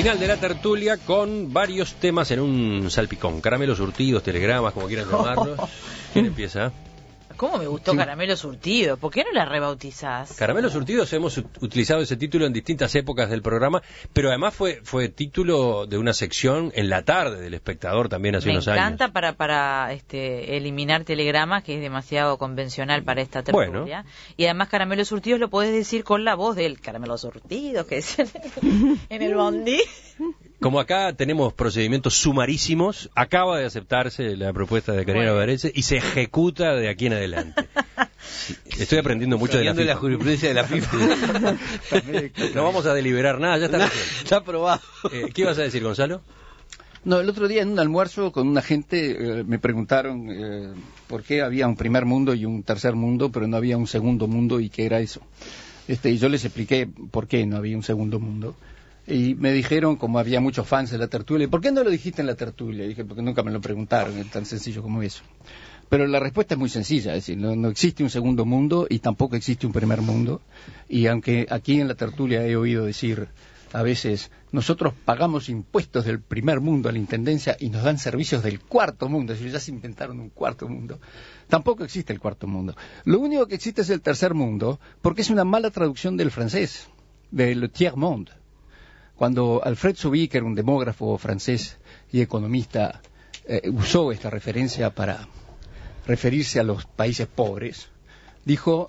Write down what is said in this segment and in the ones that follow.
Final de la tertulia con varios temas en un salpicón. Caramelos surtidos, telegramas, como quieran llamarlos. ¿Quién empieza? ¿Cómo me gustó Caramelo Surtido? ¿Por qué no la rebautizás? Caramelos surtidos, hemos utilizado ese título en distintas épocas del programa, pero además fue título de una sección en la tarde del Espectador también hace unos años. Me encanta para eliminar telegramas, que es demasiado convencional para esta tertulia. Bueno. Y además Caramelos Surtidos lo podés decir con la voz del Caramelos Surtidos, que es en el bondi. Como acá tenemos procedimientos sumarísimos, acaba de aceptarse la propuesta de Karina Novarese y se ejecuta de aquí en adelante. Estoy aprendiendo mucho de la jurisprudencia de la FIFA. No vamos a deliberar nada, ya está. Está aprobado. ¿Qué ibas a decir, Gonzalo? No, el otro día en un almuerzo con una gente me preguntaron por qué había un primer mundo y un tercer mundo, pero no había un segundo mundo y qué era eso. Y yo les expliqué por qué no había un segundo mundo. Y me dijeron, como había muchos fans de la tertulia, ¿por qué no lo dijiste en la tertulia? Y dije, porque nunca me lo preguntaron, es tan sencillo como eso. Pero la respuesta es muy sencilla, es decir, no existe un segundo mundo y tampoco existe un primer mundo. Y aunque aquí en la tertulia he oído decir a veces, nosotros pagamos impuestos del primer mundo a la Intendencia y nos dan servicios del cuarto mundo, es decir, ya se inventaron un cuarto mundo. Tampoco existe el cuarto mundo. Lo único que existe es el tercer mundo, porque es una mala traducción del francés, del tiers-monde. Cuando Alfred Sauvy, que era un demógrafo francés y economista, usó esta referencia para referirse a los países pobres, dijo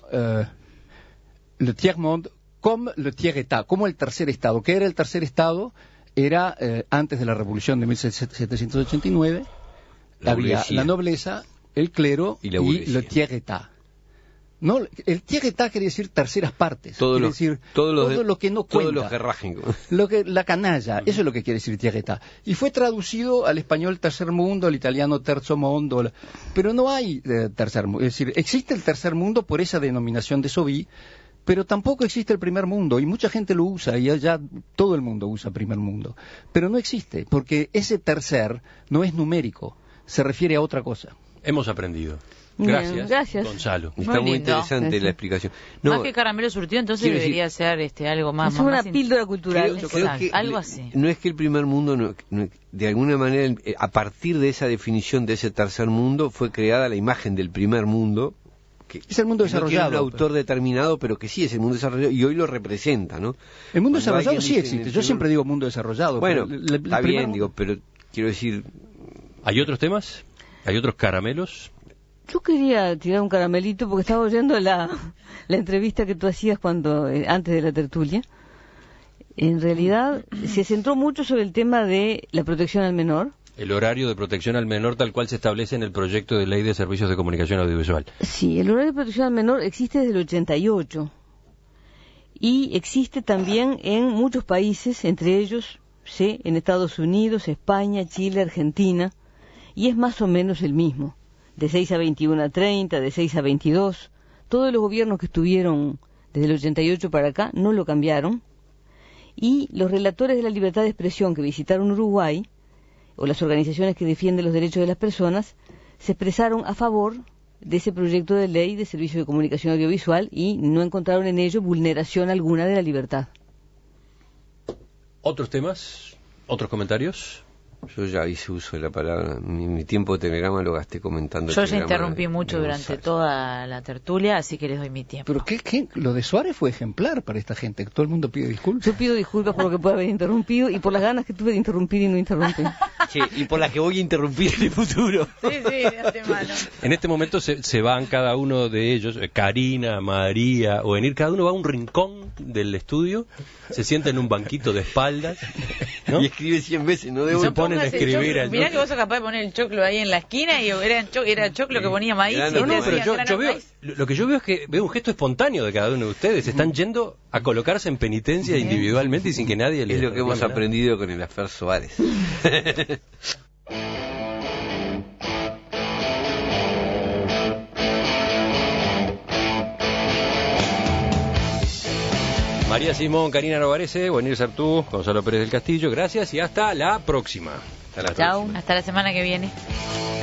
le tiers-monde comme le tiers-état, como el tercer estado. ¿Qué era el tercer estado? Era antes de la revolución de 1789, había la nobleza, el clero y le tiers-état. No, el tiers-état quiere decir terceras partes, todo lo que no cuenta, todo lo gerrágico, la canalla, eso es lo que quiere decir tiers-état. Y fue traducido al español tercer mundo, al italiano terzo mondo, pero no hay tercer mundo, es decir, existe el tercer mundo por esa denominación de Sauvy, pero tampoco existe el primer mundo, y mucha gente lo usa, y ya todo el mundo usa primer mundo, pero no existe, porque ese tercer no es numérico, se refiere a otra cosa. Hemos aprendido. Bien, gracias, Gonzalo. Está muy interesante la explicación. Más que Caramelo Surtido, entonces debería ser algo más. Es una píldora cultural. Creo que algo así. No es que el primer mundo, de alguna manera, a partir de esa definición de ese tercer mundo, fue creada la imagen del primer mundo. Que es el mundo desarrollado. No tiene un autor determinado, pero que sí es el mundo desarrollado y hoy lo representa, ¿no? El mundo desarrollado sí existe. Yo siempre digo mundo desarrollado. Bueno, está bien, pero quiero decir. ¿Hay otros temas? ¿Hay otros caramelos? Yo quería tirar un caramelito porque estaba oyendo la entrevista que tú hacías antes de la tertulia. En realidad se centró mucho sobre el tema de la protección al menor. El horario de protección al menor tal cual se establece en el proyecto de ley de servicios de comunicación audiovisual. Sí, el horario de protección al menor existe desde el 88 y existe también en muchos países, entre ellos en Estados Unidos, España, Chile, Argentina, y es más o menos el mismo. De 6 a 21 a 30, de 6 a 22. Todos los gobiernos que estuvieron desde el 88 para acá no lo cambiaron. Y los relatores de la libertad de expresión que visitaron Uruguay, o las organizaciones que defienden los derechos de las personas, se expresaron a favor de ese proyecto de ley de servicio de comunicación audiovisual y no encontraron en ello vulneración alguna de la libertad. ¿Otros temas? ¿Otros comentarios? Yo ya hice uso de la palabra, mi tiempo de telegrama lo gasté comentando. Yo ya interrumpí mucho durante toda la tertulia, así que les doy mi tiempo. Pero ¿qué? Lo de Suárez fue ejemplar para esta gente, todo el mundo pide disculpas. Yo pido disculpas por lo que pueda haber interrumpido y por las ganas que tuve de interrumpir y no interrumpir. Sí, y por las que voy a interrumpir en el futuro. Sí, de antemano. En este momento se van cada uno de ellos, Karina, María o Enir, cada uno va a un rincón del estudio, se sienta en un banquito de espaldas, ¿no? Y escribe 100 veces, no debo. Se ponen a escribir. Mirá que vos sos capaz de poner el choclo ahí en la esquina y era choclo que ponía maíz. Pero yo veo, lo que yo veo es que veo un gesto espontáneo de cada uno de ustedes. Están yendo a colocarse en penitencia individualmente y sin que nadie les... Es lo que hemos aprendido con el Afer Suárez. María Simón, Karina Novarese, Buenir Sartú, Gonzalo Pérez del Castillo, gracias y hasta la próxima. Chao, hasta la semana que viene.